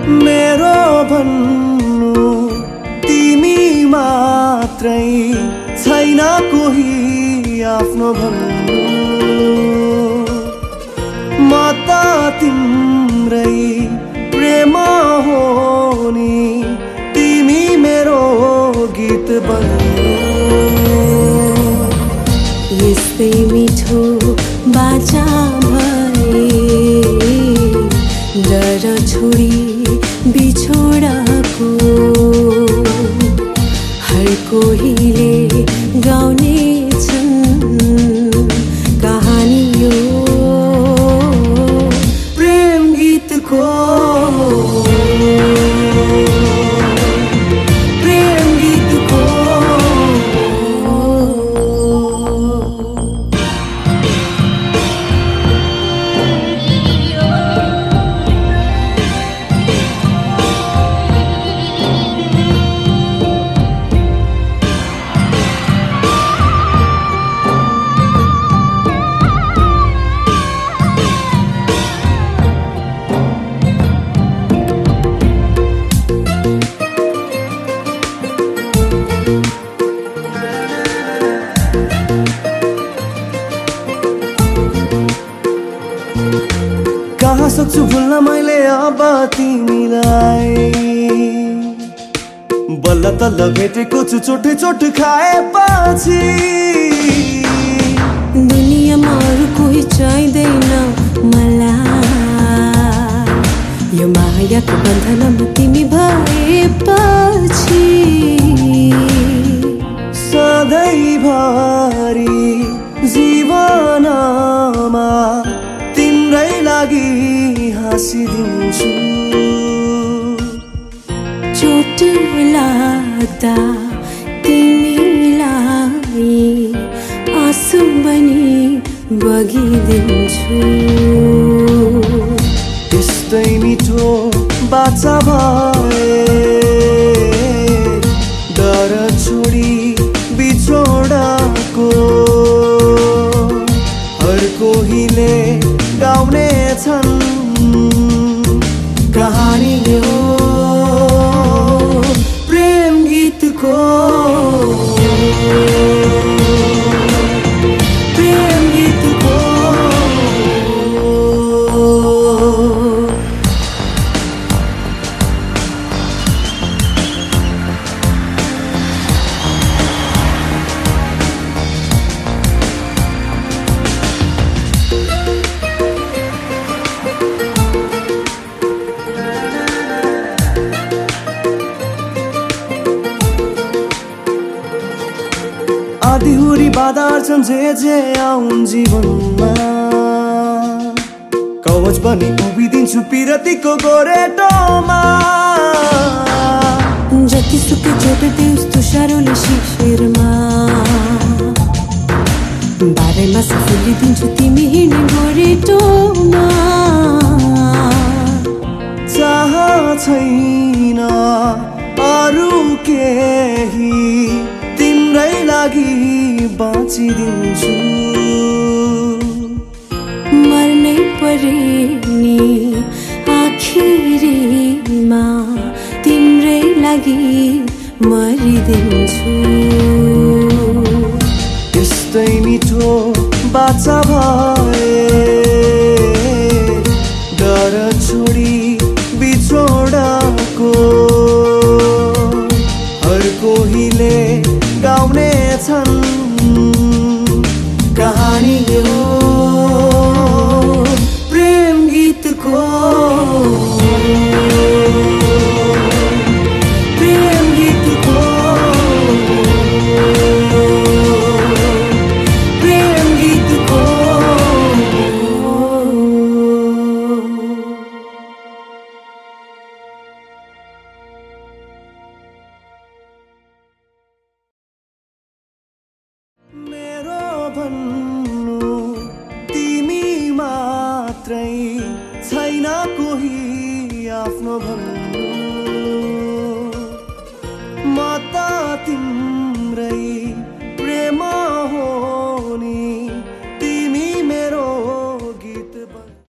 मेरो भन्नु तिमी मात्रै छैन कोही आफ्नो भन्नु म त तिम्रै प्रेम हो नि तिमी मेरो गीत बन्नु यस्तै मिठो बाचा भए डर छोडी बिछोडको हर कोहीले गाउने छन् कहानी यो प्रेम गीतको कहाँ सक्छु भुल्न मैले अब तिमीलाई बल्ल तल्ल भेटेको छु चोट चोट खाएपछि दुनियाँमा अरू कोही चाहिँदैन मलाई यो मायाको बन्धनमा तिमी भएपछि सधैँभरि जीवनमा तिम्रै लागि हाँसिदिन्छु चोट लाग्दा तिमीलाई आँसु बनी बगिदिन्छु त्यस्तै मिठो बाचा भए डर छोडी बिछोडको हर कोहीले गाउने छन् कहानी हो प्रेम गीतको प्रेम गीतको आँधीहुरी बाधार छन् जे आउन् जीवनमा कवच पनि उभिदिन्छु पिरतीको गोरेटोमा जतिसुकै चोट दियोस् तुषारोले शिशिरमा बारेमा फुलिदिन्छु तिमी हिँड्ने गोरेटोमा चाह छैन अरू केही तिम्रै लागि बाँचिदिन्छु मर्नै परे नि आखिरीमा तिम्रै लागि मरिदिन्छु यस्तै मिठो बाचा भए डर छोडी बिछोडको हर कोहीले गाउने छन् कहानी हो प्रेम गीतको प्रेम गीतको प्रेम गीतको मेरो भन्नु तिमी मात्रै छैन कोही आफ्नो भन्नु म त तिम्रै